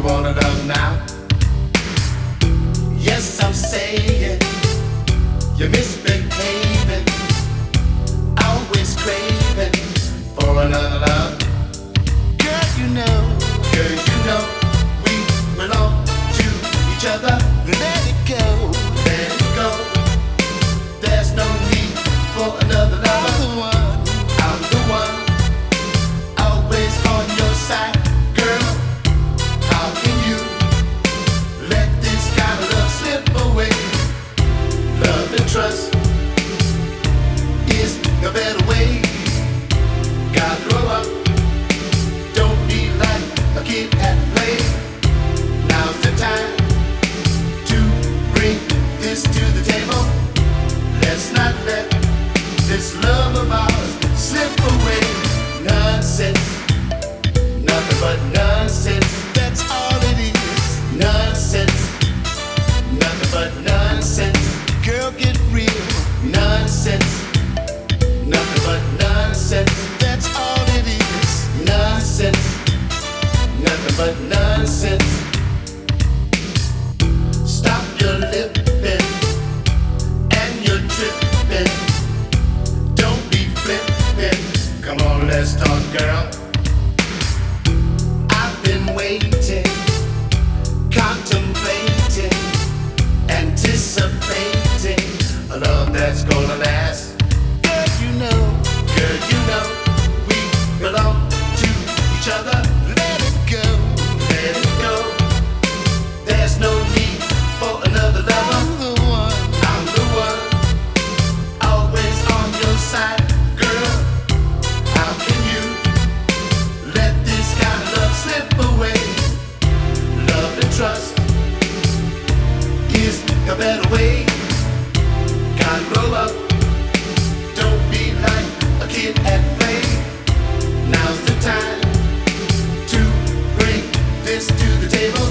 wanna love now. Yes, I'm saying you're misbehaving, always craving for another love. Girl, you know we belong to each other. Let it go, let it go. There's no need for another lover. I'm the one, always on your side. Girl, how can you let this kind of love slip away? Love and trust is the better way. Gotta grow up, don't be like a kid at play. Now's the time to bring this to the table. Let's not let this love of ours slip away. Nonsense, nothing but nonsense. That's all it is. Nonsense, nothing but nonsense. Girl, get real. Nonsense, nothing but nonsense. That's all it is. Nonsense, nothing but nonsense. Stop your lipping and your tripping. Don't be flipping. Come on, let's talk, girl. I've been waiting, contemplating, anticipating a love that's gonna last. Girl, you know we belong to each other. Let it go, let it go. There's no need for another lover. I'm the one, always on your side. Girl, how can you let this kind of love slip away? Love and trust is the better way. Gotta grow up, don't be like a kid at play. Now's the time to bring this to the table.